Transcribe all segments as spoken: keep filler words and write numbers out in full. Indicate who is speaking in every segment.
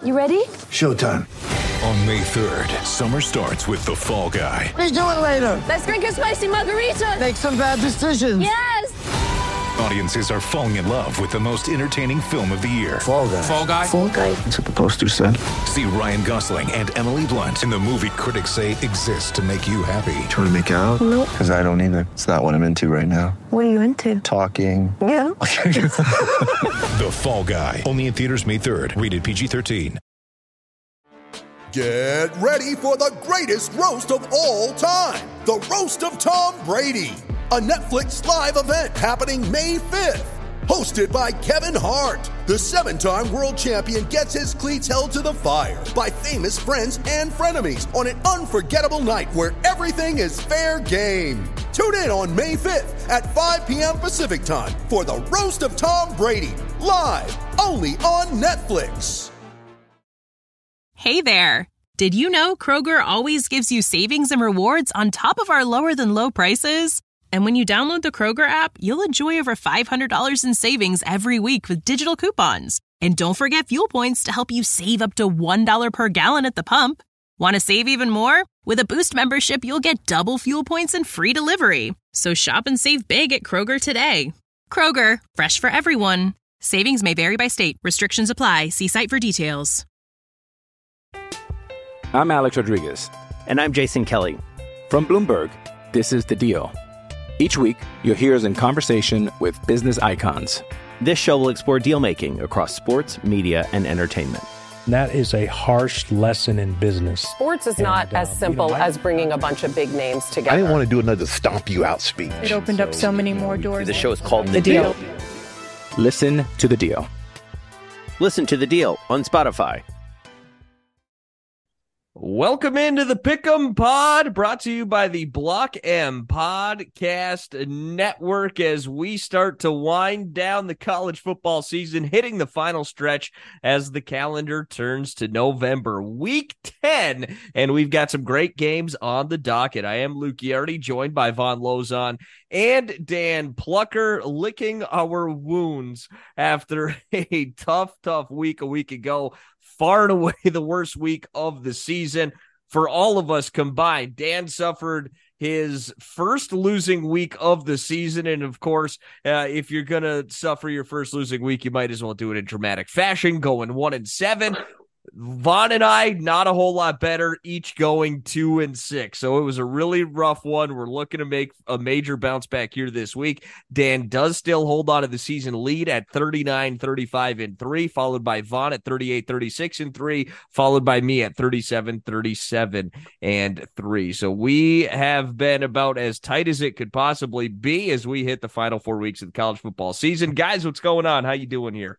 Speaker 1: You ready?
Speaker 2: Showtime.
Speaker 3: On May third, summer starts with The Fall Guy.
Speaker 2: Let's do it later.
Speaker 1: Let's drink a spicy margarita.
Speaker 2: Make some bad decisions.
Speaker 1: Yes.
Speaker 3: Audiences are falling in love with the most entertaining film of the year.
Speaker 2: Fall Guy.
Speaker 3: Fall Guy.
Speaker 1: Fall Guy.
Speaker 2: That's what the poster said.
Speaker 3: See Ryan Gosling and Emily Blunt in the movie critics say exists to make you happy.
Speaker 4: Trying to make it out?
Speaker 1: Nope.
Speaker 4: Because I don't either. It's not what I'm into right now.
Speaker 1: What are you into?
Speaker 4: Talking.
Speaker 1: Yeah.
Speaker 3: The Fall Guy. Only in theaters May third. Rated P G thirteen.
Speaker 5: Get ready for the greatest roast of all time. The Roast of Tom Brady. A Netflix live event happening May fifth. Hosted by Kevin Hart. The seven-time world champion gets his cleats held to the fire by famous friends and frenemies on an unforgettable night where everything is fair game. Tune in on May fifth at five p.m. Pacific time for the Roast of Tom Brady. Live only on Netflix.
Speaker 6: Hey there! Did you know Kroger always gives you savings and rewards on top of our lower-than-low prices? And when you download the Kroger app, you'll enjoy over five hundred dollars in savings every week with digital coupons. And don't forget fuel points to help you save up to one dollar per gallon at the pump. Want to save even more? With a Boost membership, you'll get double fuel points and free delivery. So shop and save big at Kroger today. Kroger, fresh for everyone. Savings may vary by state. Restrictions apply. See site for details.
Speaker 7: I'm Alex Rodriguez.
Speaker 8: And I'm Jason Kelly.
Speaker 7: From Bloomberg, this is The Deal. Each week, you'll hear us in conversation with business icons.
Speaker 8: This show will explore deal-making across sports, media, and entertainment.
Speaker 9: That is a harsh lesson in business.
Speaker 10: Sports is and, not uh, as simple you know, I, as bringing a bunch of big names together.
Speaker 11: I didn't want to do another stomp you out speech.
Speaker 12: It opened so, up so many more doors.
Speaker 8: The show is called The,
Speaker 12: the deal.
Speaker 8: deal.
Speaker 7: Listen to The Deal.
Speaker 8: Listen to The Deal on Spotify.
Speaker 13: Welcome into the Pick'em Pod, brought to you by the Block M Podcast Network as we start to wind down the college football season, hitting the final stretch as the calendar turns to November, week ten, and we've got some great games on the docket. I am Luke Giardi, joined by Von Lozon and Dan Plucker, licking our wounds after a tough, tough week a week ago. Far and away the worst week of the season for all of us combined. Dan suffered his first losing week of the season. And of course, uh, if you're going to suffer your first losing week, you might as well do it in dramatic fashion, going one and seven. Vaughn and I, not a whole lot better, each going two and six. So it was a really rough one. We're looking to make a major bounce back here this week. Dan does still hold on to the season lead at thirty-nine, thirty-five and three, followed by Vaughn at thirty-eight, thirty-six and three, followed by me at thirty-seven, thirty-seven and three. So we have been about as tight as it could possibly be as we hit the final four weeks of the college football season. Guys, what's going on? How you doing here?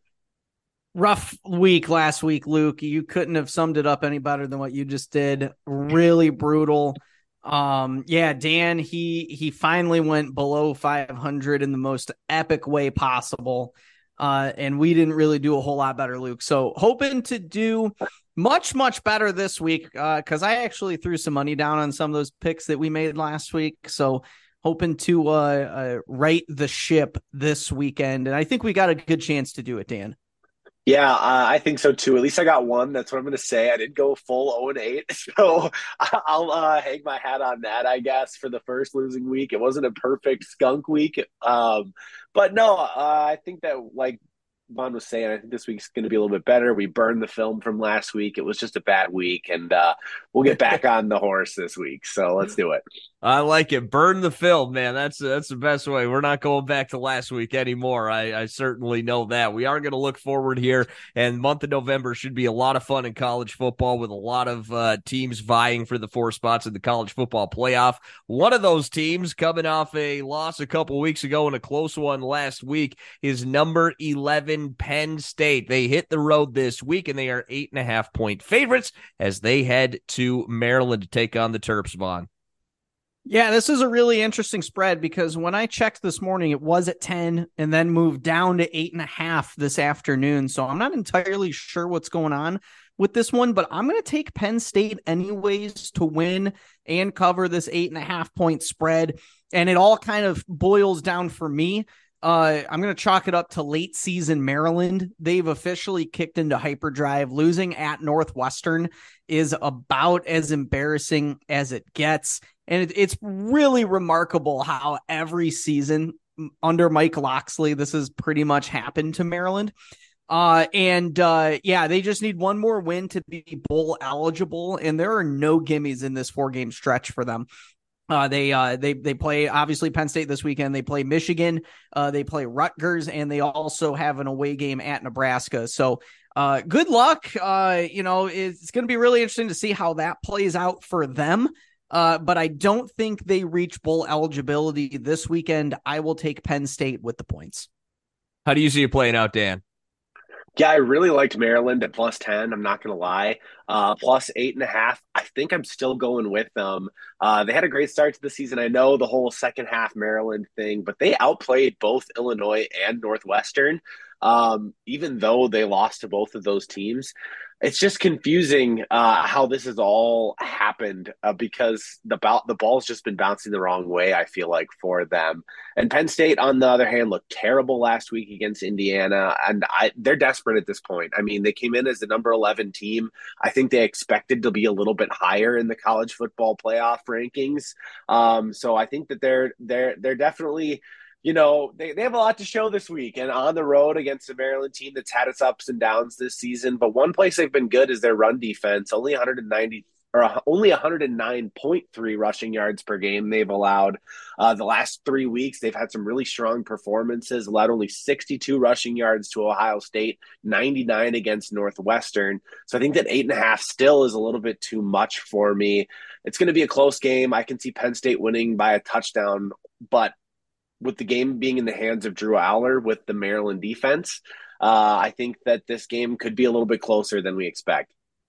Speaker 14: Rough week last week, Luke. You couldn't have summed it up any better than what you just did. Really brutal. Um, yeah, Dan, he he finally went below five hundred in the most epic way possible. Uh, and we didn't really do a whole lot better, Luke. So hoping to do much, much better this week because uh, I actually threw some money down on some of those picks that we made last week. So hoping to uh, uh, right the ship this weekend. And I think we got a good chance to do it, Dan.
Speaker 15: Yeah, uh, I think so too. At least I got one. That's what I'm going to say. I didn't go full oh and eight, so I'll uh, hang my hat on that, I guess, for the first losing week. It wasn't a perfect skunk week, um, but no, uh, I think that, like Vaughn was saying, I think this week's going to be a little bit better. We burned the film from last week. It was just a bad week, and uh, we'll get back on the horse this week. So let's do it.
Speaker 13: I like it. Burn the film, man. That's that's the best way. We're not going back to last week anymore. I, I certainly know that. We are going to look forward here, and month of November should be a lot of fun in college football with a lot of uh, teams vying for the four spots in the college football playoff. One of those teams coming off a loss a couple weeks ago and a close one last week is number eleven Penn State. They hit the road this week, and they are eight and a half point favorites as they head to Maryland to take on the Terps, Vaughn.
Speaker 14: Yeah, this is a really interesting spread because when I checked this morning, it was at ten and then moved down to eight and a half this afternoon. So I'm not entirely sure what's going on with this one, but I'm going to take Penn State anyways to win and cover this eight and a half point spread. And it all kind of boils down for me Uh, I'm going to chalk it up to late season Maryland. They've officially kicked into hyperdrive. Losing at Northwestern is about as embarrassing as it gets. And it, it's really remarkable how every season under Mike Locksley, this has pretty much happened to Maryland. Uh, and uh, yeah, they just need one more win to be bowl eligible. And there are no gimmies in this four game stretch for them. Uh, they uh they they play obviously Penn State this weekend. They play Michigan, uh they play Rutgers, and they also have an away game at Nebraska. So uh good luck. Uh you know, it's going to be really interesting to see how that plays out for them. Uh but I don't think they reach bowl eligibility this weekend. I will take Penn State with the points.
Speaker 13: How do you see it playing out, Dan?
Speaker 15: Yeah, I really liked Maryland at plus ten. I'm not going to lie. Uh, plus eight and a half. I think I'm still going with them. Uh, they had a great start to the season. I know the whole second half Maryland thing, but they outplayed both Illinois and Northwestern, um, even though they lost to both of those teams. It's just confusing uh, how this has all happened uh, because the ball, the ball's just been bouncing the wrong way, I feel like, for them. And Penn State, on the other hand, looked terrible last week against Indiana, and I, they're desperate at this point. I mean, they came in as the number eleven team. I think they expected to be a little bit higher in the college football playoff rankings. Um, so I think that they're they're they're definitely – you know, they, they have a lot to show this week and on the road against a Maryland team that's had its ups and downs this season. But one place they've been good is their run defense. Only one ninety or only one oh nine point three rushing yards per game they've allowed. Uh, the last three weeks, they've had some really strong performances, allowed only sixty-two rushing yards to Ohio State, ninety-nine against Northwestern. So I think that eight and a half still is a little bit too much for me. It's going to be a close game. I can see Penn State winning by a touchdown, but with the game being in the hands of Drew Aller with the Maryland defense, uh, I think that this game could be a little bit closer than we expect.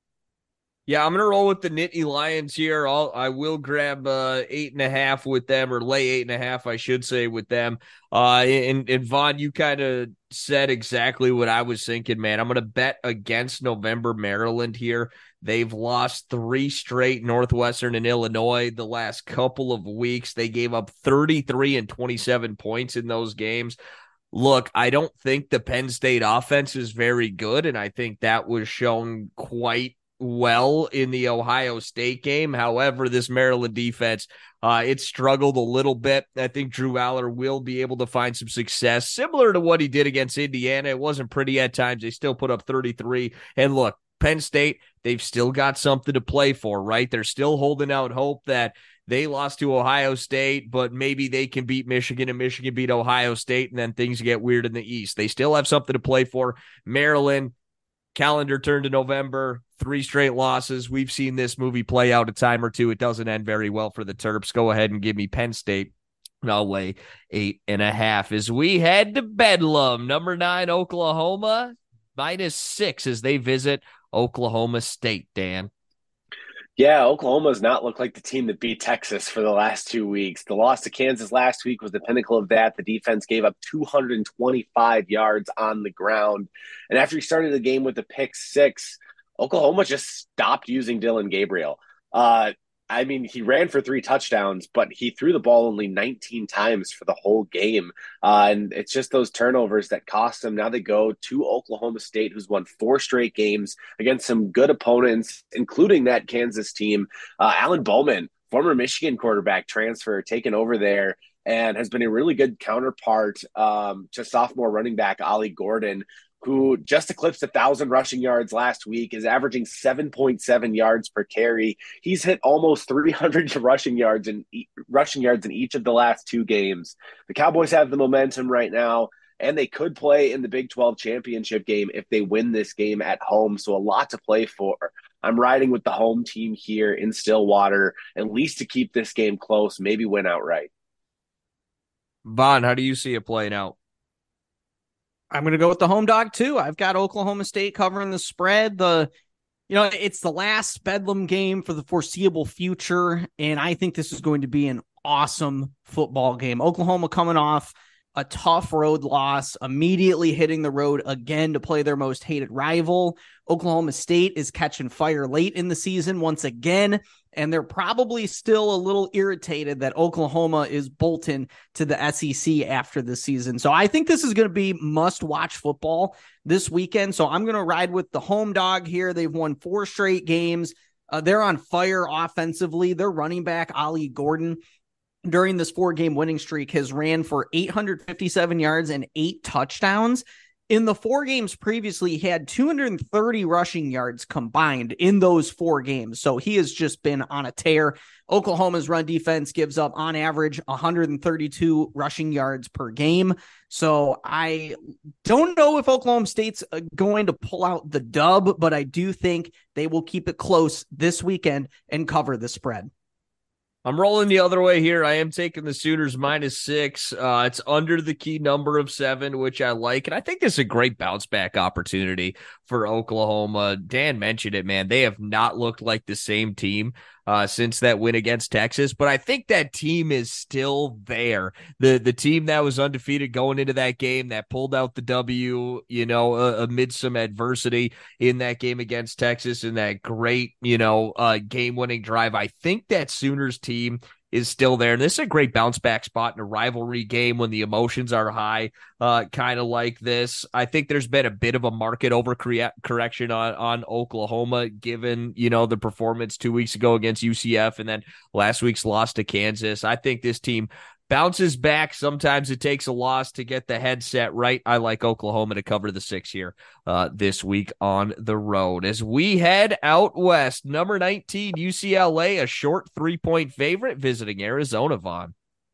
Speaker 13: Yeah, I'm going to roll with the Nittany Lions here. I'll, I will grab uh, eight and a half with them, or lay eight and a half, I should say, with them. Uh, and, and Vaughn, you kind of said exactly what I was thinking, man. I'm going to bet against November Maryland here. They've lost three straight, Northwestern and Illinois, the last couple of weeks. They gave up thirty-three and twenty-seven points in those games. Look, I don't think the Penn State offense is very good, and I think that was shown quite well in the Ohio State game. However, this Maryland defense, uh, it struggled a little bit. I think Drew Aller will be able to find some success, similar to what he did against Indiana. It wasn't pretty at times. They still put up thirty-three. And look, Penn State, they've still got something to play for, right? They're still holding out hope that they lost to Ohio State, but maybe they can beat Michigan and Michigan beat Ohio State, and then things get weird in the East. They still have something to play for. Maryland, calendar turned to November, three straight losses. We've seen this movie play out a time or two. It doesn't end very well for the Terps. Go ahead and give me Penn State. I'll lay eight and a half as we head to Bedlam. Number nine, Oklahoma, minus six as they visit Oklahoma State, Dan.
Speaker 15: Yeah, Oklahoma has not looked like the team that beat Texas for the last two weeks. The loss to Kansas last week was the pinnacle of that. The defense gave up two hundred twenty-five yards on the ground. And after he started the game with the pick six, Oklahoma just stopped using Dylan Gabriel. Uh, I mean, he ran for three touchdowns, but he threw the ball only nineteen times for the whole game. Uh, and it's just those turnovers that cost them. Now they go to Oklahoma State, who's won four straight games against some good opponents, including that Kansas team. Uh, Alan Bowman, former Michigan quarterback transfer, taken over there and has been a really good counterpart um, to sophomore running back Ollie Gordon, who just eclipsed one thousand rushing yards last week, is averaging seven point seven yards per carry. He's hit almost three hundred rushing yards in rushing yards in each of the last two games. The Cowboys have the momentum right now, and they could play in the Big twelve championship game if they win this game at home, so a lot to play for. I'm riding with the home team here in Stillwater, at least to keep this game close, maybe win outright.
Speaker 13: Vaughn, how do you see it playing out?
Speaker 14: I'm going to go with the home dog too. I've got Oklahoma State covering the spread. The, you know, it's the last Bedlam game for the foreseeable future, and I think this is going to be an awesome football game. Oklahoma coming off a tough road loss, immediately hitting the road again to play their most hated rival. Oklahoma State is catching fire late in the season once again, and they're probably still a little irritated that Oklahoma is bolting to the S E C after the season. So I think this is going to be must-watch football this weekend. So I'm going to ride with the home dog here. They've won four straight games. Uh, they're on fire offensively. Their running back, Ollie Gordon, during this four-game winning streak has ran for eight hundred fifty-seven yards and eight touchdowns. In the four games previously, he had two hundred thirty rushing yards combined in those four games. So he has just been on a tear. Oklahoma's run defense gives up on average one hundred thirty-two rushing yards per game. So I don't know if Oklahoma State's going to pull out the dub, but I do think they will keep it close this weekend and cover the spread.
Speaker 13: I'm rolling the other way here. I am taking the Sooners minus six. Uh, it's under the key number of seven, which I like. And I think this is a great bounce back opportunity for Oklahoma. Dan mentioned it, man. They have not looked like the same team uh, since that win against Texas. But I think that team is still there. The the team that was undefeated going into that game, that pulled out the W, you know, uh, amid some adversity in that game against Texas and that great, you know, uh, game-winning drive. I think that Sooners team is still there. And this is a great bounce back spot in a rivalry game when the emotions are high, uh, kind of like this. I think there's been a bit of a market overcorrection on, on Oklahoma, given, you know, the performance two weeks ago against U C F and then last week's loss to Kansas. I think this team bounces back. Sometimes it takes a loss to get the headset right. I like Oklahoma to cover the six here uh, this week on the road. As we head out west, number nineteen, U C L A, a short three-point favorite visiting Arizona, Vaughn.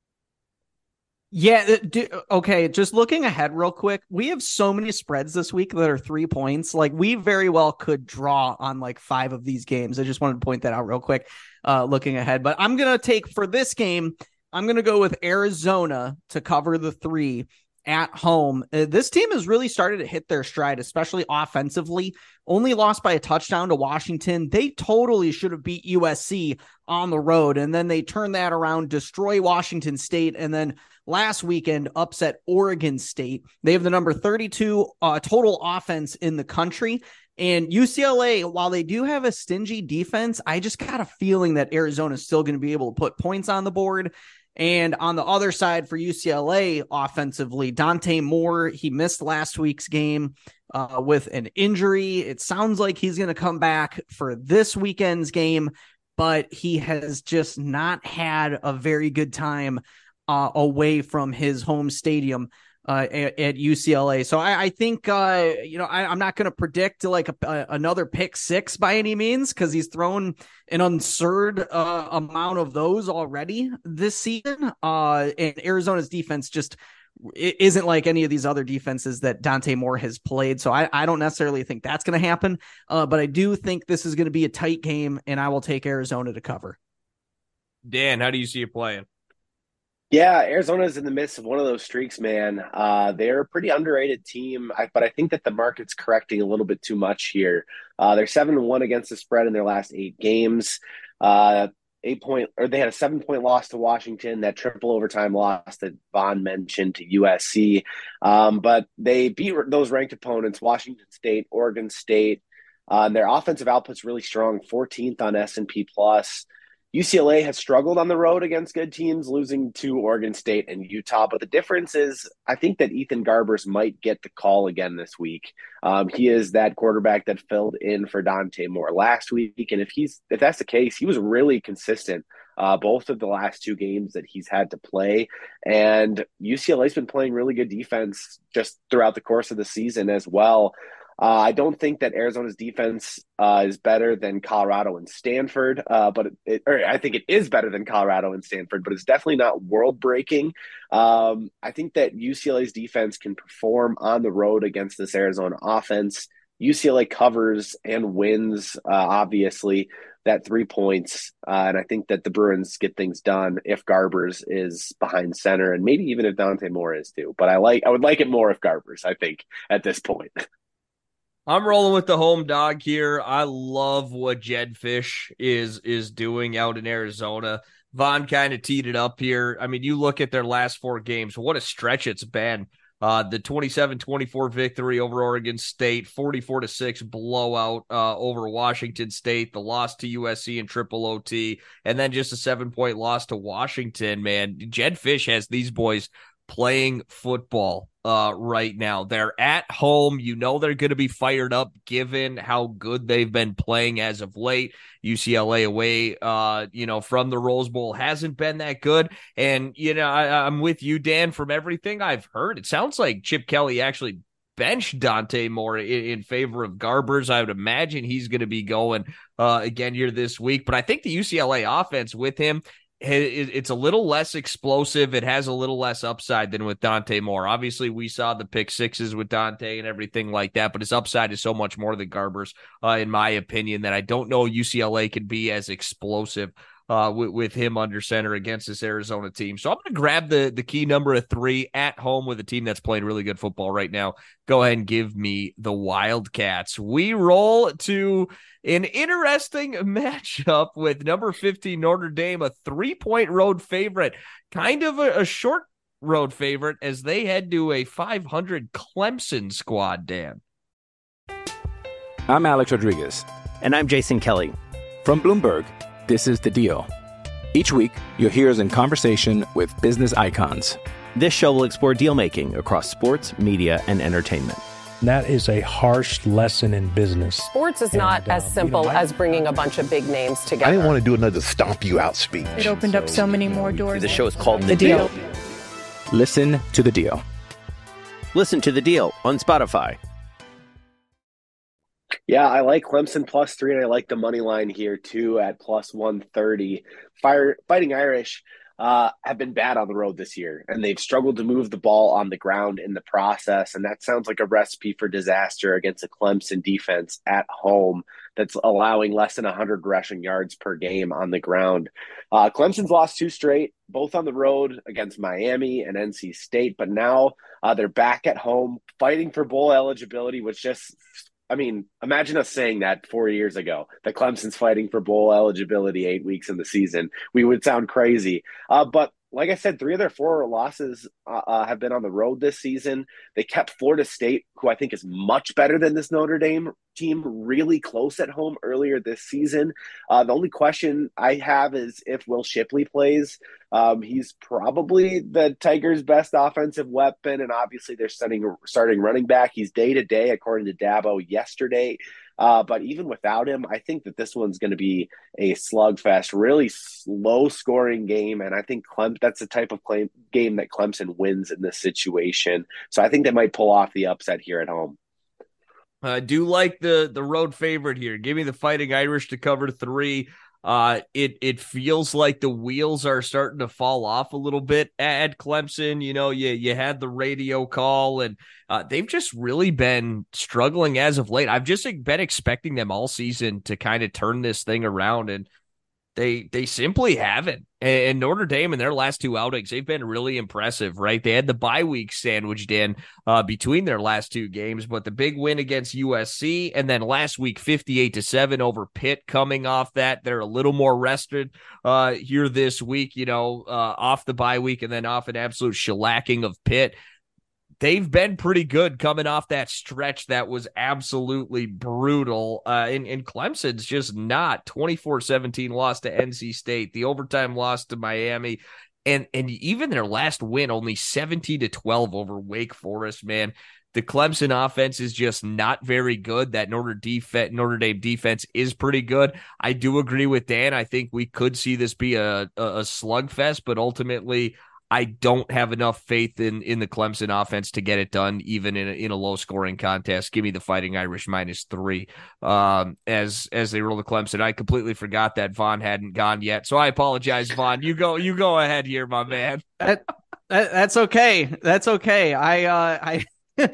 Speaker 14: Yeah, okay, just looking ahead real quick, we have so many spreads this week that are three points. Like, we very well could draw on like five of these games. I just wanted to point that out real quick, uh, looking ahead. But I'm going to take, for this game, I'm going to go with Arizona to cover the three at home. Uh, this team has really started to hit their stride, especially offensively. Only lost by a touchdown to Washington. They totally should have beat U S C on the road, and then they turned that around, destroy Washington State, and then last weekend upset Oregon State. They have the number thirty-two uh, total offense in the country. And U C L A, while they do have a stingy defense, I just got a feeling that Arizona is still going to be able to put points on the board. And on the other side for U C L A offensively, Dante Moore, he missed last week's game uh, with an injury. It sounds like he's going to come back for this weekend's game, but he has just not had a very good time uh, away from his home stadium uh, at, at U C L A. So I, I think, uh, you know, I, I'm not going to predict like a, a, another pick six by any means, because he's thrown an absurd uh, amount of those already this season. Uh, and Arizona's defense just isn't like any of these other defenses that Dante Moore has played. So I, I don't necessarily think that's going to happen. Uh, but I do think this is going to be a tight game, and I will take Arizona to cover.
Speaker 13: Dan, how do you see it playing?
Speaker 15: Yeah, Arizona's in the midst of one of those streaks, man. Uh, they're a pretty underrated team, I, but I think that the market's correcting a little bit too much here. Uh, they're seven and one against the spread in their last eight games. Uh, eight point, or they had a seven point loss to Washington, that triple overtime loss that Vaughn mentioned to U S C. Um, but they beat those ranked opponents, Washington State, Oregon State. Uh, and their offensive output's really strong, fourteenth on S and P Plus. U C L A has struggled on the road against good teams, losing to Oregon State and Utah. But the difference is, I think that Ethan Garbers might get the call again this week. Um, he is that quarterback that filled in for Dante Moore last week. And if he's if that's the case, he was really consistent uh, both of the last two games that he's had to play. And U C L A's been playing really good defense just throughout the course of the season as well. Uh, I don't think that Arizona's defense uh, is better than Colorado and Stanford, uh, but it, it, or I think it is better than Colorado and Stanford, but it's definitely not world-breaking. Um, I think that U C L A's defense can perform on the road against this Arizona offense. U C L A covers and wins, uh, obviously, that three points, uh, and I think that the Bruins get things done if Garbers is behind center, and maybe even if Dante Moore is too. But I like I would like it more if Garbers, I think, at this point.
Speaker 13: I'm rolling with the home dog here. I love what Jed Fish is is doing out in Arizona. Vaughn kind of teed it up here. I mean, you look at their last four games, what a stretch it's been. Uh, the twenty-seven twenty-four victory over Oregon State, forty-four to six blowout uh, over Washington State, the loss to U S C in triple O T, and then just a seven-point loss to Washington, man. Jedd Fisch has these boys playing football uh, right now. They're at home. You know they're going to be fired up given how good they've been playing as of late. U C L A away, uh, you know, from the Rose Bowl hasn't been that good. And, you know, I, I'm with you, Dan, from everything I've heard. It sounds like Chip Kelly actually benched Dante Moore in, in favor of Garbers. I would imagine he's going to be going uh, again here this week. But I think the U C L A offense with him, it's a little less explosive. It has a little less upside than with Dante Moore. Obviously, we saw the pick sixes with Dante and everything like that, but his upside is so much more than Garbers, uh, in my opinion, that I don't know U C L A can be as explosive uh, with, with him under center against this Arizona team. So I'm going to grab the, the key number of three at home with a team that's playing really good football right now. Go ahead and give me the Wildcats. We roll to an interesting matchup with number fifteen Notre Dame, a three-point road favorite, kind of a, a short road favorite as they head to a five hundred Clemson squad, Dan.
Speaker 7: I'm Alex Rodriguez.
Speaker 8: And I'm Jason Kelly.
Speaker 7: From Bloomberg, this is The Deal. Each week, you'll hear us in conversation with business icons.
Speaker 8: This show will explore deal-making across sports, media, and entertainment.
Speaker 9: That is a harsh lesson in business.
Speaker 10: Sports is
Speaker 9: and,
Speaker 10: not
Speaker 9: uh,
Speaker 10: as simple
Speaker 9: you know,
Speaker 10: as bringing a bunch of big names together.
Speaker 11: I didn't want to do another stomp you out speech.
Speaker 12: It opened so, up so many more doors.
Speaker 8: The show is called The,
Speaker 12: the deal.
Speaker 8: deal.
Speaker 7: Listen to The Deal.
Speaker 8: Listen to The Deal on Spotify.
Speaker 15: Yeah, I like Clemson plus three, and I like the money line here too at plus one thirty. Fire Fighting Irish uh, have been bad on the road this year, and they've struggled to move the ball on the ground in the process, and that sounds like a recipe for disaster against a Clemson defense at home that's allowing less than one hundred rushing yards per game on the ground. Uh, Clemson's lost two straight, both on the road against Miami and N C State, but now uh, they're back at home fighting for bowl eligibility, which just – I mean, imagine us saying that four years ago, that Clemson's fighting for bowl eligibility eight weeks in the season. We would sound crazy. Uh, but like I said, three of their four losses uh, uh, have been on the road this season. They kept Florida State, who I think is much better than this Notre Dame team, really close at home earlier this season. Uh, the only question I have is if Will Shipley plays. Um, he's probably the Tigers' best offensive weapon, and obviously they're starting, starting running back. He's day-to-day, according to Dabo yesterday. Uh, but even without him, I think that this one's going to be a slugfest, really low-scoring game, and I think Clem- that's the type of claim- game that Clemson wins in this situation. So I think they might pull off the upset here at home.
Speaker 13: I uh, do like the the road favorite here. Give me the Fighting Irish to cover three. Uh, it it feels like the wheels are starting to fall off a little bit at Clemson. You know, you you had the radio call, and uh, they've just really been struggling as of late. I've just been expecting them all season to kind of turn this thing around, and they they simply haven't. And Notre Dame in their last two outings, they've been really impressive, right? They had the bye week sandwiched in uh, between their last two games, but the big win against U S C, and then last week fifty-eight to seven over Pitt coming off that. They're a little more rested uh, here this week, you know, uh, off the bye week and then off an absolute shellacking of Pitt. They've been pretty good coming off that stretch that was absolutely brutal. Uh, and, and Clemson's just not. twenty-four seventeen loss to N C State, the overtime loss to Miami, and and even their last win, only seventeen to twelve over Wake Forest, man. The Clemson offense is just not very good. That Notre, def- Notre Dame defense is pretty good. I do agree with Dan. I think we could see this be a, a, a slugfest, but ultimately I don't have enough faith in, in the Clemson offense to get it done, even in a, in a low-scoring contest. Give me the Fighting Irish minus three um, as as they roll the Clemson. I completely forgot that Vaughn hadn't gone yet, so I apologize, Vaughn. You go you go ahead here, my man.
Speaker 14: that, that, that's okay. That's okay. I uh, I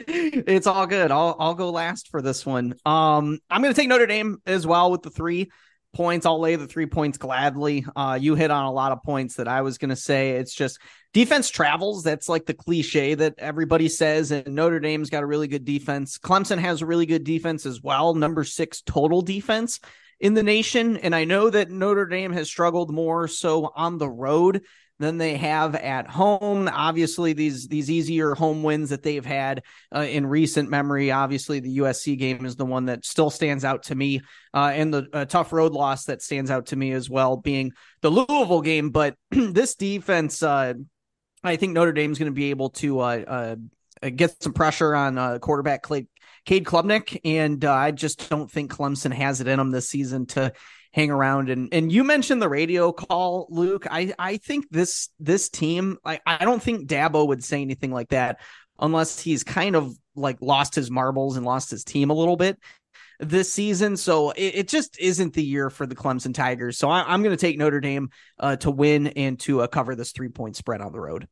Speaker 14: it's all good. I'll I'll go last for this one. Um, I'm going to take Notre Dame as well with the three points. I'll lay the three points gladly. Uh, you hit on a lot of points that I was going to say. It's just defense travels. That's like the cliche that everybody says. And Notre Dame's got a really good defense. Clemson has a really good defense as well. Number six total defense. in the nation. And I know that Notre Dame has struggled more so on the road than they have at home. Obviously, these these easier home wins that they've had uh, in recent memory. Obviously, the U S C game is the one that still stands out to me, uh, and the uh, tough road loss that stands out to me as well, being the Louisville game. But this defense, uh, I think Notre Dame is going to be able to uh, uh, get some pressure on uh, quarterback Clay, Cade Klubnik, and uh, I just don't think Clemson has it in them this season to hang around. And and you mentioned the radio call, Luke. I, I think this this team, I, I don't think Dabo would say anything like that unless he's kind of like lost his marbles and lost his team a little bit this season. So it, it just isn't the year for the Clemson Tigers. So I, I'm going to take Notre Dame uh, to win and to uh, cover this three-point spread on the road.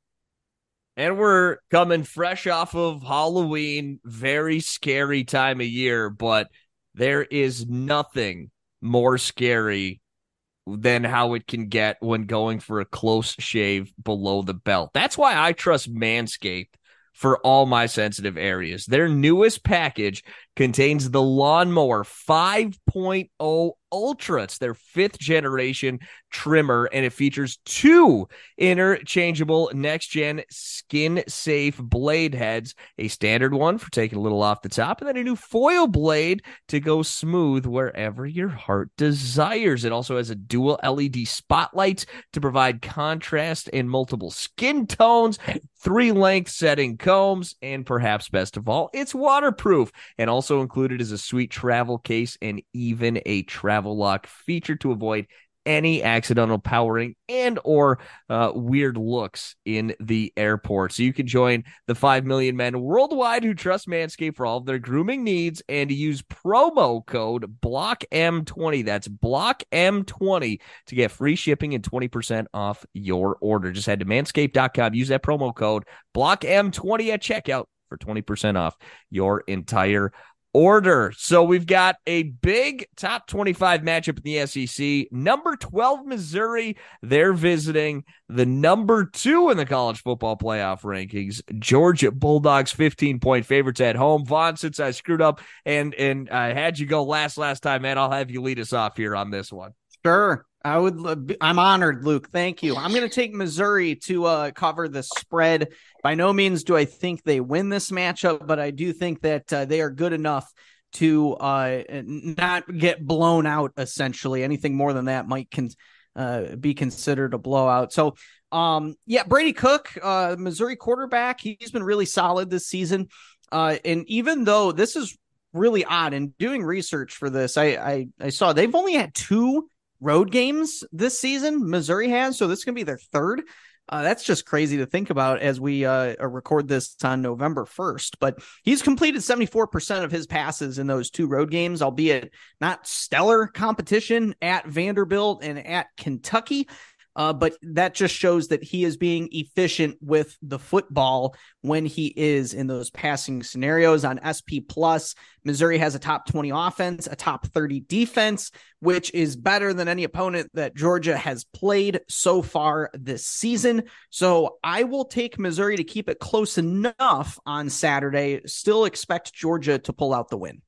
Speaker 13: And we're coming fresh off of Halloween, very scary time of year, but there is nothing more scary than how it can get when going for a close shave below the belt. That's why I trust Manscaped for all my sensitive areas. Their newest package contains the Lawnmower five point oh Ultra. It's their fifth generation trimmer, and it features two interchangeable next-gen skin-safe blade heads, a standard one for taking a little off the top, and then a new foil blade to go smooth wherever your heart desires. It also has a dual L E D spotlight to provide contrast in multiple skin tones, three length setting combs, and perhaps best of all, it's waterproof. And also included is a sweet travel case and even a travel lock feature to avoid any accidental powering and or uh, weird looks in the airport. So you can join the five million men worldwide who trust Manscaped for all of their grooming needs and use promo code B L O C M twenty. That's B L O C M twenty to get free shipping and twenty percent off your order. Just head to manscaped dot com. Use that promo code B L O C M twenty at checkout for twenty percent off your entire order. So we've got a big top twenty-five matchup in the S E C. Number twelve, Missouri. They're visiting the number two in the college football playoff rankings, Georgia Bulldogs, fifteen-point favorites at home. Vaughn, since I screwed up and and I had you go last last time, man, I'll have you lead us off here on this one.
Speaker 14: Sure. I would. I'm honored, Luke. Thank you. I'm going to take Missouri to uh, cover the spread. By no means do I think they win this matchup, but I do think that uh, they are good enough to uh, not get blown out. Essentially, anything more than that might con- uh, be considered a blowout. So, um, yeah, Brady Cook, uh, Missouri quarterback, he's been really solid this season. Uh, and even though this is really odd, in doing research for this, I I, I saw they've only had two road games this season, Missouri has, so this is going to be their third. Uh, that's just crazy to think about as we uh, record this on November first. But he's completed seventy-four percent of his passes in those two road games, albeit not stellar competition at Vanderbilt and at Kentucky. Uh, but that just shows that he is being efficient with the football when he is in those passing scenarios. On S P Plus, Missouri has a top twenty offense, a top thirty defense, which is better than any opponent that Georgia has played so far this season. So I will take Missouri to keep it close enough on Saturday. Still expect Georgia to pull out the win.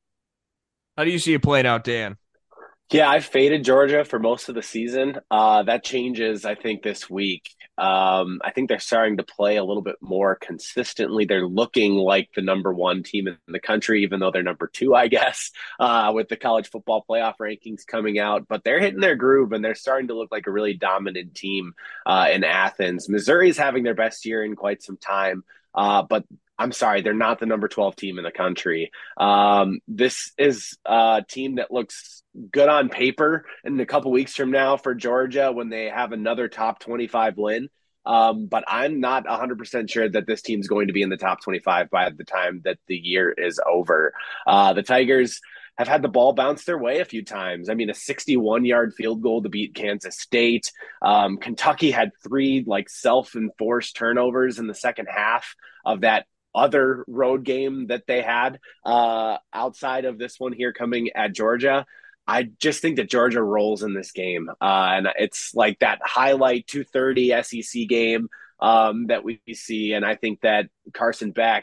Speaker 13: How do you see it playing out, Dan?
Speaker 15: Yeah, I've faded Georgia for most of the season. Uh, that changes, I think, this week. Um, I think they're starting to play a little bit more consistently. They're looking like the number one team in the country, even though they're number two, I guess, uh, with the college football playoff rankings coming out. But they're hitting their groove, and they're starting to look like a really dominant team uh, in Athens. Missouri is having their best year in quite some time, uh, but I'm sorry, they're not the number twelve team in the country. Um, this is a team that looks good on paper in a couple weeks from now for Georgia when they have another top twenty-five win. Um, but I'm not one hundred percent sure that this team's going to be in the top twenty-five by the time that the year is over. Uh, the Tigers have had the ball bounce their way a few times. I mean, a sixty-one-yard field goal to beat Kansas State. Um, Kentucky had three like self-enforced turnovers in the second half of that other road game that they had uh, outside of this one here coming at Georgia. I just think that Georgia rolls in this game. Uh, and it's like that highlight two thirty S E C game um, that we see. And I think that Carson Beck,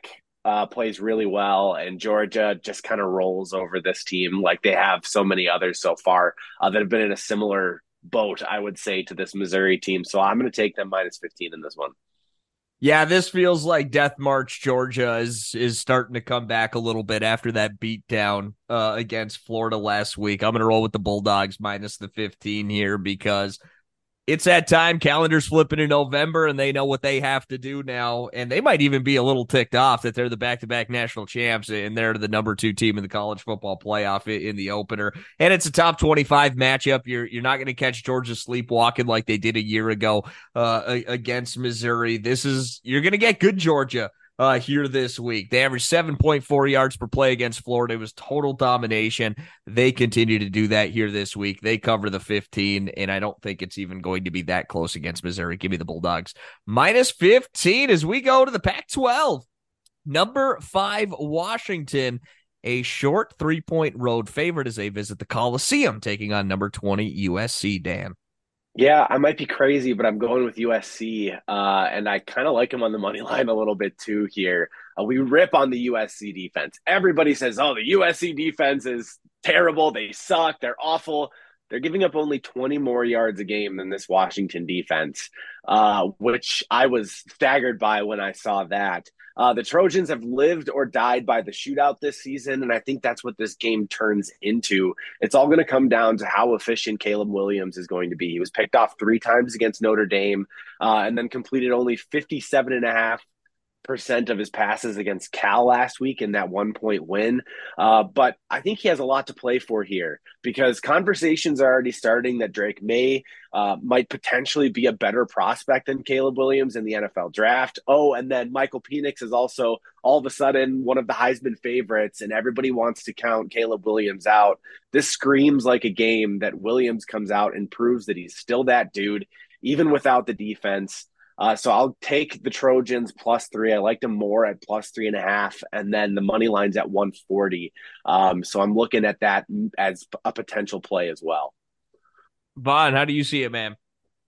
Speaker 15: uh, plays really well, and Georgia just kind of rolls over this team like they have so many others so far uh, that have been in a similar boat, I would say, to this Missouri team. So I'm going to take them minus fifteen in this one.
Speaker 13: Yeah, this feels like Death March Georgia is is starting to come back a little bit after that beatdown uh, against Florida last week. I'm going to roll with the Bulldogs minus the fifteen here because it's that time. Calendar's flipping in November, and they know what they have to do now. And they might even be a little ticked off that they're the back-to-back national champs, and they're the number two team in the college football playoff in the opener. And it's a top twenty-five matchup. You're you're not going to catch Georgia sleepwalking like they did a year ago uh, against Missouri. This is you're going to get good Georgia Uh, here this week. They averaged seven point four yards per play against Florida. It was total domination. They continue to do that here this week. They cover the fifteen, and I don't think it's even going to be that close against Missouri. Give me the Bulldogs. Minus fifteen as we go to the Pac twelve. Number five, Washington, a short three-point road favorite as they visit the Coliseum, taking on number twenty, U S C, Dan.
Speaker 15: Yeah, I might be crazy, but I'm going with U S C, uh, and I kind of like them on the money line a little bit too here. Uh, we rip on the U S C defense. Everybody says, oh, the U S C defense is terrible. They suck. They're awful. They're giving up only twenty more yards a game than this Washington defense, uh, which I was staggered by when I saw that. Uh, the Trojans have lived or died by the shootout this season, and I think that's what this game turns into. It's all going to come down to how efficient Caleb Williams is going to be. He was picked off three times against Notre Dame uh, and then completed only fifty-seven and a half percent of his passes against Cal last week in that one point win. Uh, but I think he has a lot to play for here because conversations are already starting that Drake May uh, might potentially be a better prospect than Caleb Williams in the N F L draft. Oh, and then Michael Penix is also all of a sudden one of the Heisman favorites, and everybody wants to count Caleb Williams out. This screams like a game that Williams comes out and proves that he's still that dude, even without the defense. Uh, so I'll take the Trojans plus three. I like them more at plus three and a half, and then the money line's at one forty. Um, so I'm looking at that as a potential play as well.
Speaker 13: Vaughn, how do you see it, man?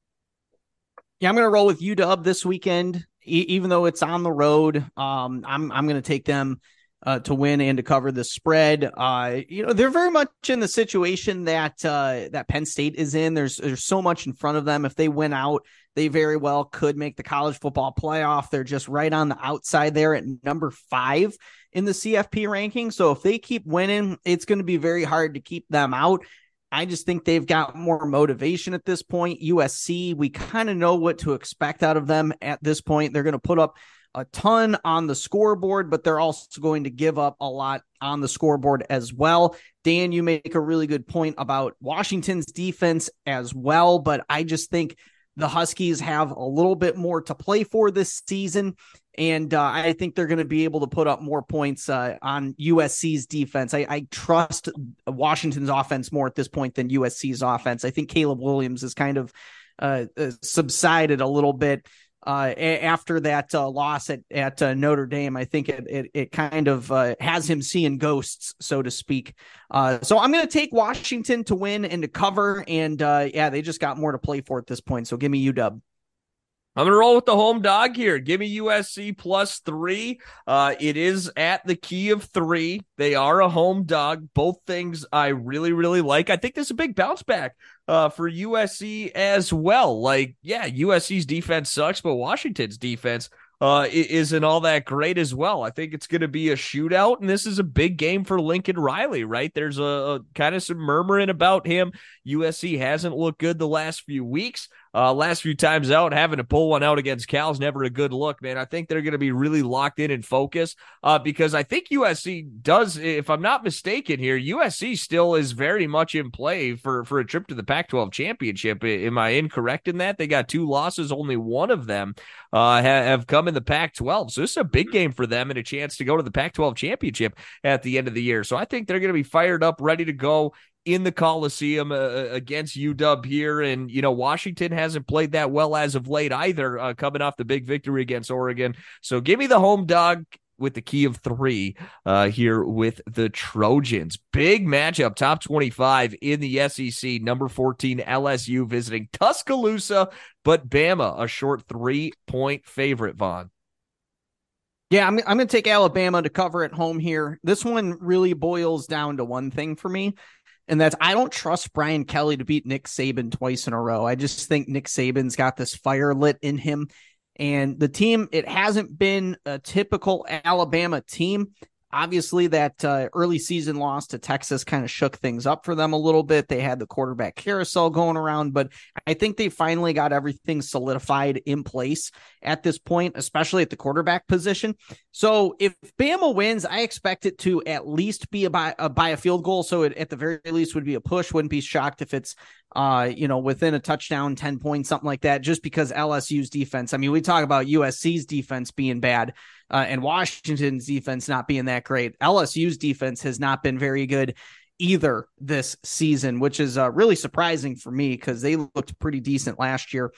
Speaker 14: Yeah, I'm going to roll with U W this weekend, e- even though it's on the road. Um, I'm I'm going to take them uh, to win and to cover the spread. Uh, you know, they're very much in the situation that uh, that Penn State is in. There's there's so much in front of them. If they win out, they very well could make the college football playoff. They're just right on the outside there at number five in the C F P ranking. So if they keep winning, it's going to be very hard to keep them out. I just think they've got more motivation at this point. U S C, we kind of know what to expect out of them at this point. They're going to put up a ton on the scoreboard, but they're also going to give up a lot on the scoreboard as well. Dan, you make a really good point about Washington's defense as well, but I just think the Huskies have a little bit more to play for this season, and uh, I think they're going to be able to put up more points uh, on U S C's defense. I, I trust Washington's offense more at this point than U S C's offense. I think Caleb Williams has kind of uh, uh, subsided a little bit uh, a- after that uh, loss at, at uh, Notre Dame. I think it it, it kind of uh, has him seeing ghosts, so to speak. Uh, so I'm going to take Washington to win and to cover, and uh, yeah, they just got more to play for at this point. So give me U W.
Speaker 13: I'm going to roll with the home dog here. Give me U S C plus three. Uh, it is at the key of three. They are a home dog. Both things I really, really like. I think this is a big bounce back uh, for U S C as well. Like, yeah, U S C's defense sucks, but Washington's defense uh, isn't all that great as well. I think it's going to be a shootout, and this is a big game for Lincoln Riley, right? There's a, a kind of some murmuring about him. U S C hasn't looked good the last few weeks. Uh, last few times out, having to pull one out against Cal is never a good look, man. I think they're going to be really locked in and focused uh, because I think U S C does, if I'm not mistaken here, U S C still is very much in play for, for a trip to the Pac twelve championship. Am I incorrect in that? They got two losses, only one of them uh, ha- have come in the Pac twelve. So this is a big game for them and a chance to go to the Pac twelve championship at the end of the year. So I think they're going to be fired up, ready to go in the Coliseum uh, against U W here. And, you know, Washington hasn't played that well as of late either, uh, coming off the big victory against Oregon. So give me the home dog with the key of three uh, here with the Trojans. Big matchup, top twenty-five in the S E C. Number fourteen, L S U visiting Tuscaloosa, but Bama, a short three-point favorite, Vaughn.
Speaker 14: Yeah, I'm, I'm going to take Alabama to cover at home here. This one really boils down to one thing for me, and that's I don't trust Brian Kelly to beat Nick Saban twice in a row. I just think Nick Saban's got this fire lit in him. And the team, it hasn't been a typical Alabama team. Obviously, that uh, early season loss to Texas kind of shook things up for them a little bit. They had the quarterback carousel going around, but I think they finally got everything solidified in place at this point, especially at the quarterback position. So if Bama wins, I expect it to at least be a by a, by a field goal. So it, at the very least would be a push. Wouldn't be shocked if it's uh, you know, within a touchdown, ten points, something like that, just because L S U's defense. I mean, we talk about U S C's defense being bad. Uh, and Washington's defense not being that great. L S U's defense has not been very good either this season, which is uh, really surprising for me because they looked pretty decent last year.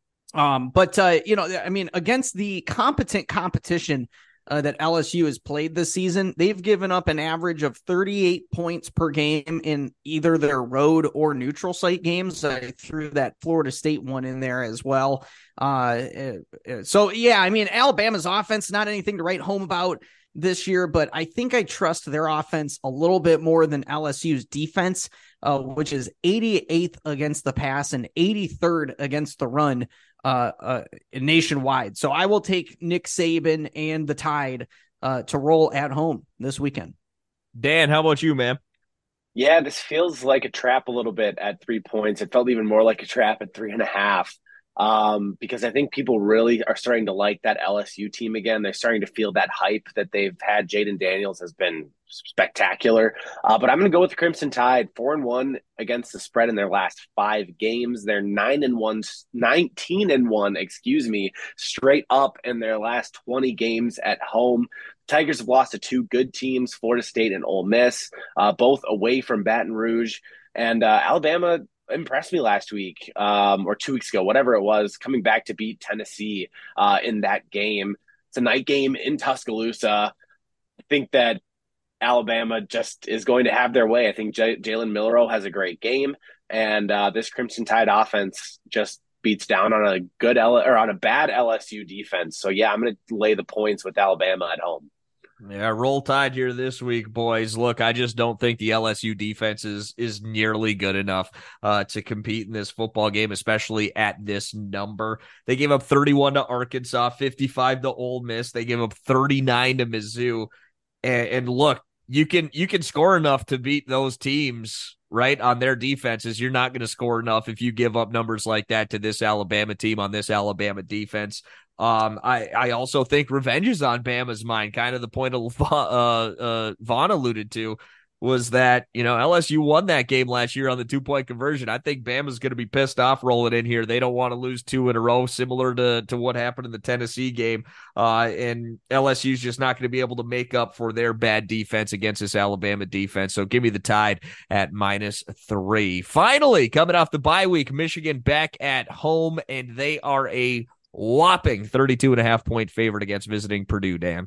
Speaker 14: Um, but, uh, you know, I mean, against the competent competition uh, that L S U has played this season, they've given up an average of thirty-eight points per game in either their road or neutral site games. I uh, threw that Florida State one in there as well. Uh, so, yeah, I mean, Alabama's offense, not anything to write home about this year, but I think I trust their offense a little bit more than L S U's defense, uh, which is eighty-eighth against the pass and eighty-third against the run uh, uh, nationwide. So I will take Nick Saban and the Tide uh, to roll at home this weekend.
Speaker 13: Dan, how about you, man?
Speaker 15: Yeah, this feels like a trap a little bit at three points. It felt even more like a trap at three and a half. Um, because I think people really are starting to like that L S U team again. They're starting to feel that hype that they've had. Jaden Daniels has been spectacular. Uh, but I'm going to go with the Crimson Tide, four and one against the spread in their last five games. They're nine and one, nineteen and one, excuse me, straight up in their last twenty games at home. Tigers have lost to two good teams, Florida State and Ole Miss, uh, both away from Baton Rouge. And uh, Alabama impressed me last week um, or two weeks ago, whatever it was, coming back to beat Tennessee uh, in that game. It's a night game in Tuscaloosa. I think that Alabama just is going to have their way. I think J- Jalen Milroe has a great game, and uh, this Crimson Tide offense just beats down on a good L- or on a bad L S U defense. So yeah, I'm going to lay the points with Alabama at home.
Speaker 13: Yeah, roll Tide here this week, boys. Look, I just don't think the L S U defense is, is nearly good enough uh, to compete in this football game, especially at this number. They gave up thirty-one to Arkansas, fifty-five to Ole Miss. They gave up thirty-nine to Mizzou. And, and look, you can you can score enough to beat those teams, right, on their defenses. You're not going to score enough if you give up numbers like that to this Alabama team on this Alabama defense. Um, I, I also think revenge is on Bama's mind. Kind of the point of uh, uh, Vaughn alluded to was that, you know, L S U won that game last year on the two-point conversion. I think Bama's going to be pissed off rolling in here. They don't want to lose two in a row, similar to, to what happened in the Tennessee game. Uh, and L S U's just not going to be able to make up for their bad defense against this Alabama defense. So give me the Tide at minus three. Finally, coming off the bye week, Michigan back at home, and they are a whopping thirty-two and a half point favorite against visiting Purdue, Dan.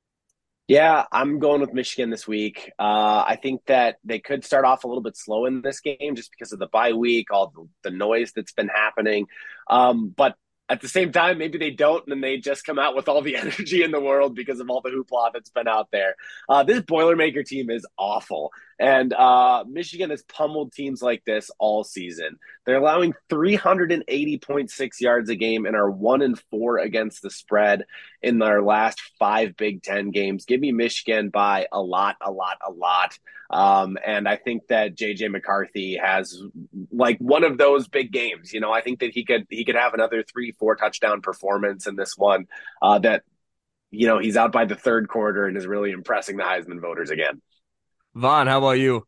Speaker 15: Yeah, I'm going with Michigan this week. Uh, I think that they could start off a little bit slow in this game just because of the bye week, all the, the noise that's been happening. Um, but at the same time, maybe they don't, and then they just come out with all the energy in the world because of all the hoopla that's been out there. Uh, this Boilermaker team is awful. And uh, Michigan has pummeled teams like this all season. They're allowing three eighty point six yards a game and are one and four against the spread in their last five Big Ten games. Give me Michigan by a lot, a lot, a lot. Um, and I think that J J McCarthy has like one of those big games. You know, I think that he could he could have another three, four touchdown performance in this one. Uh, that you know he's out by the third quarter and is really impressing the Heisman voters again.
Speaker 13: Vaughn, how about you?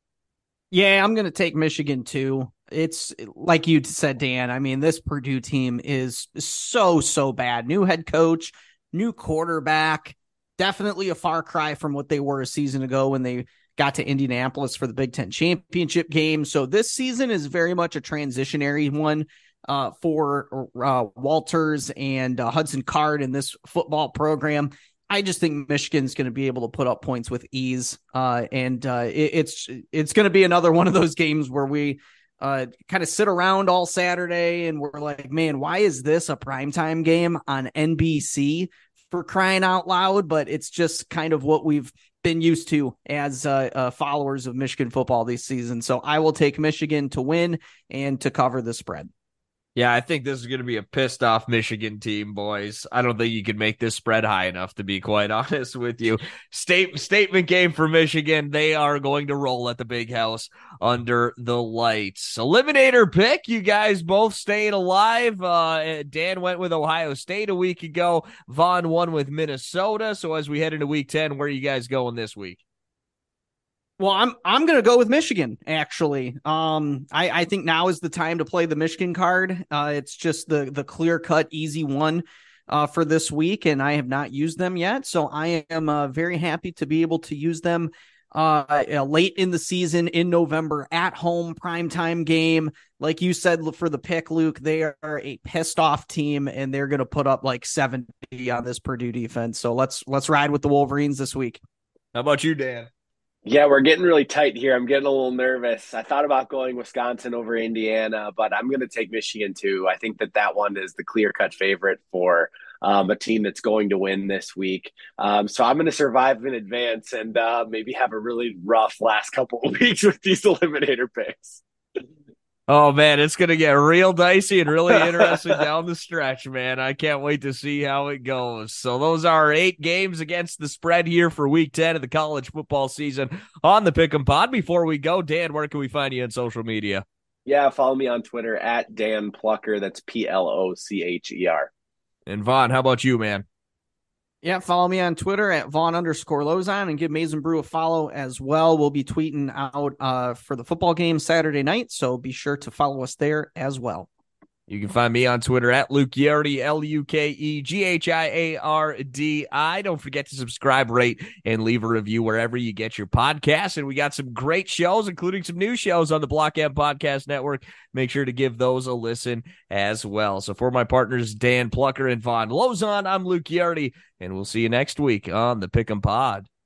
Speaker 14: Yeah, I'm going to take Michigan too. It's like you said, Dan. I mean, this Purdue team is so, so bad. New head coach, new quarterback, definitely a far cry from what they were a season ago when they got to Indianapolis for the Big Ten championship game. So this season is very much a transitionary one uh, for uh, Walters and uh, Hudson Card in this football program. I just think Michigan's going to be able to put up points with ease. Uh, and uh, it, it's it's going to be another one of those games where we uh, kind of sit around all Saturday and we're like, man, why is this a primetime game on N B C for crying out loud, but it's just kind of what we've been used to as uh, uh, followers of Michigan football this season. So I will take Michigan to win and to cover the spread.
Speaker 13: Yeah, I think this is going to be a pissed off Michigan team, boys. I don't think you can make this spread high enough, to be quite honest with you. State, statement game for Michigan. They are going to roll at the Big House under the lights. Eliminator pick. You guys both staying alive. Uh, Dan went with Ohio State a week ago. Vaughn won with Minnesota. So as we head into week ten, where are you guys going this week?
Speaker 14: Well, I'm I'm gonna go with Michigan. Actually, um, I, I think now is the time to play the Michigan card. Uh, it's just the the clear cut, easy one uh, for this week, and I have not used them yet. So I am uh, very happy to be able to use them uh, uh, late in the season in November at home, primetime game. Like you said for the pick, Luke, they are a pissed off team, and they're gonna put up like seventy on this Purdue defense. So let's let's ride with the Wolverines this week.
Speaker 13: How about you, Dan?
Speaker 15: Yeah, we're getting really tight here. I'm getting a little nervous. I thought about going Wisconsin over Indiana, but I'm going to take Michigan too. I think that that one is the clear-cut favorite for um, a team that's going to win this week. Um, so I'm going to survive in advance and uh, maybe have a really rough last couple of weeks with these eliminator picks.
Speaker 13: Oh, man, it's going to get real dicey and really interesting down the stretch, man. I can't wait to see how it goes. So those are our eight games against the spread here for week ten of the college football season on the Pick'em Pod. Before we go, Dan, where can we find you on social media?
Speaker 15: Yeah, follow me on Twitter at Dan Plucker. That's P L O C H E R.
Speaker 13: And Vaughn, how about you, man?
Speaker 14: Yeah, follow me on Twitter at Vaughn underscore Lozon and give Maize n Brew a follow as well. We'll be tweeting out uh, for the football game Saturday night, so be sure to follow us there as well.
Speaker 13: You can find me on Twitter at Luke Ghiardi, L U K E G H I A R D I. Don't forget to subscribe, rate, and leave a review wherever you get your podcasts. And we got some great shows, including some new shows on the Block M Podcast Network. Make sure to give those a listen as well. So for my partners, Dan Plucker and Vaughn Lozon, I'm Luke Ghiardi, and we'll see you next week on the Pick'em Pod.